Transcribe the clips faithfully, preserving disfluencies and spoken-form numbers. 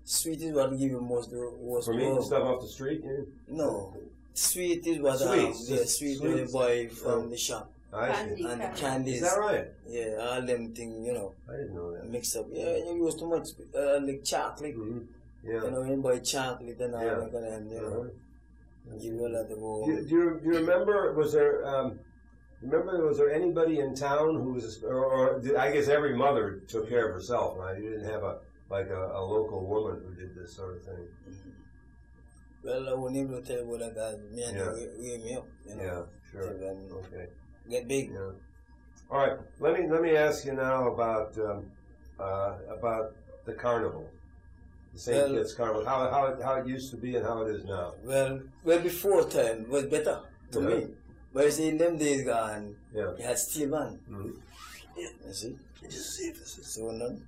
Sweet is what give you most was from eating stuff off the street. Yeah? No, sweet is what Sweets, um, yeah, just sweet sweets. the boy from Oh. the shop I Candy. see. and the Candy. candies. Is that right? Yeah, all them thing, you know, I didn't know that. mix up. Yeah, you use too much uh, like chocolate. Mm-hmm. Yeah. You know, you buy chocolate and all Yeah. that kind of, you know, Uh-huh. give you a lot of Do, you- do, you, do you remember? Was there? Um, remember? Was there anybody in town who was? Or, or did, I guess every mother took care of herself, right? You didn't have a like a, a local woman who did this sort of thing. Well, I won't even tell you that guys, me and Yeah. you, we me up, you know, Yeah, sure. till then Okay. get big. Yeah. All right. Let me let me ask you now about um, uh, about the carnival, the Saint Well- Kitts Carnival. How how it, how it used to be and how it is now. Well, well, before time was better to Yeah. me. But you see, in them days gone, Yeah. you had steel band. Mm-hmm. You see? Just see if this is. So none.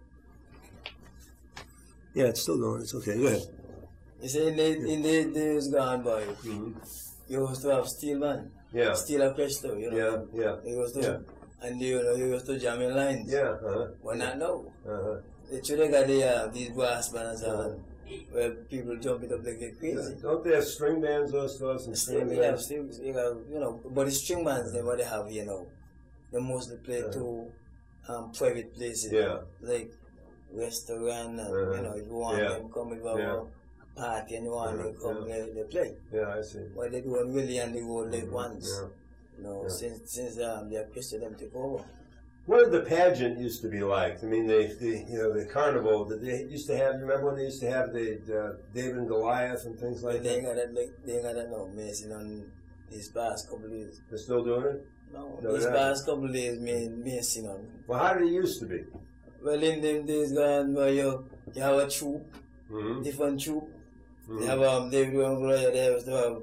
Yeah, it's still going. It's okay. Go ahead. You see, in the, in the days gone by, Mm-hmm. you used to have steel band. Yeah. Steel orchestra, you know. Yeah. Yeah. You used to, Yeah. and you know, you used to jam in lines. Yeah. Uh-huh. Well, not now. Uh-huh. They should have got the, uh, these brass bands on, where people jump it up like they're crazy. Don't they have string bands? Those those and Still, string we have bands. still, you know, you know, but the string bands, they what they have here now, they mostly play Yeah. to um, private places, Yeah. like restaurant, and Uh-huh. you know, if you want Yeah. them come, if you have Yeah. a party and you want them Uh-huh. come, they, they play. Yeah, I see. But they do really on the road like Mhm. once, Yeah. you know, Yeah. since since um, the Christian them take over. What did the pageant used to be like? I mean, the, the you know the carnival that they used to have. Remember when they used to have the uh, David and Goliath and things But like they ain't that? got that, like, they ain't got that no messing on these past couple of years. They're still doing it. No, No, these they past couple of days, me, me seen on. Well, how did it used to be? Well, in them days gone where you, you have a troop, Mm-hmm. different troop. Mm-hmm. They have um, David and Goliath, they used to have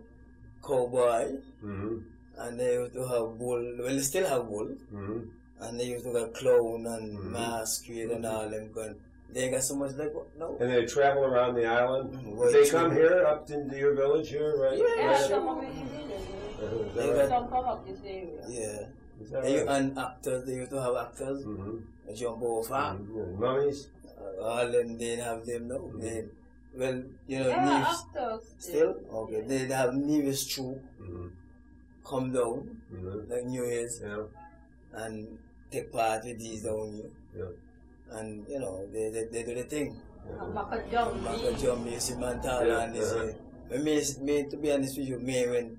cowboy, Mm-hmm. and they used to have bull, well, they still have bull, Mm-hmm. and they used to have clown and Mhm. masquerade and all them gun. They ain't got so much like, no. And they travel around the island. Mhm. Did they come here up into your village here, right? Yeah, Yeah, Right? some of it is in Uh-huh. Is They that got- right? Some come up this area. Yeah. Is that They, right? and actors, they used to have actors, Mm-hmm. they jump over. Mm-hmm. Yeah. Mummies. Uh, all them, they have them now. Mhm. They, well, you know, Yeah, Neves, actors. still? Okay, they have Neves troop Mm-hmm. come down, Mm-hmm. like New Year's, Yeah. and take part with these down here. Yeah. And, you know, they, they, they do the thing. And back a jump. Back a jump, you see Mantala Yeah, and this. uh-huh. uh, when me, me, to be honest with you, me went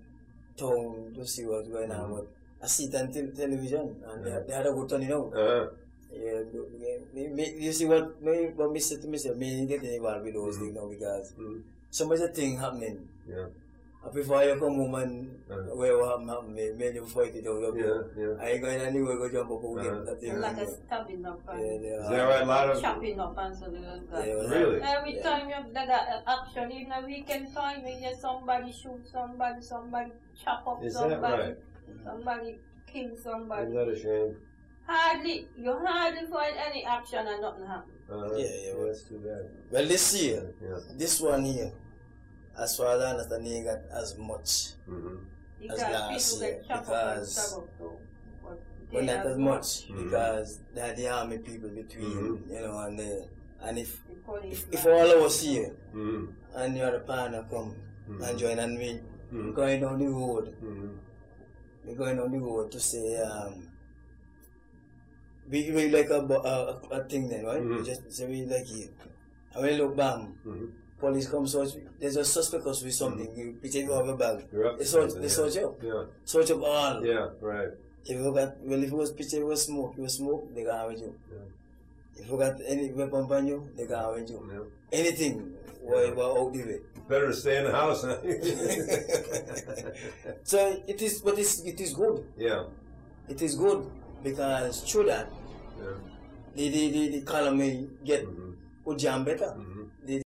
town to see what's going on, Mhm. but I see it on tel- television, and Yeah. they, they had a good turn, you know. Uh-huh. Yeah, me, me, me, you see what me, what me said to myself, me ain't getting involved with those Mhm. things now because Mhm. so much a thing happening. Yeah. And before you come home and Uh-huh. where what happen, happen, me, me you fight it out. Yeah. Yeah. I ain't going anywhere, go jump up again. Uh-huh. That thing. Like a stabbing up Yeah, and they Is are- that right? A lot of. chopping up and so like that. Yeah, Really? Every Yeah. time you have that action, even a weekend time, when you somebody shoot somebody, somebody chop up Is that somebody, right? somebody kill somebody. Isn't that a shame? Hardly, you hardly find any action and nothing happen. Uh-huh. Yeah, yeah, well- That's too bad. Well, this year, Yeah. this one here, as far as I understand, he ain't got as much. Mm-hmm. Because last people year, get chopped up and because- stab up too. But But they not have as much Mhm. because they had the army people between, Mhm. you know, and they, and if the police if, if man. all of us here Mm-hmm. and you had a partner come Mhm. and join and me Mhm. going down the road, Mm-hmm. we going down the road to say um we we like a bu- a, a, a thing then, right? We Mhm. just say we like it. And when you look bam, Mm-hmm. police come search, there's a suspect us with something, you pitch it over bag. You're up They to search something, they yeah. search up. Yeah. Search up all. Yeah. Right. If you got well if it was picture it was smoke, you was smoke, they got with you. Yeah. If you got any weapon on you, they got with you. Yeah. Anything why why out the way. Better to stay in the house, huh? So it is but it's it is good. yeah. It is good because through that Yeah. the the, the, the economy get Mm-hmm. would jam better. Mm-hmm. The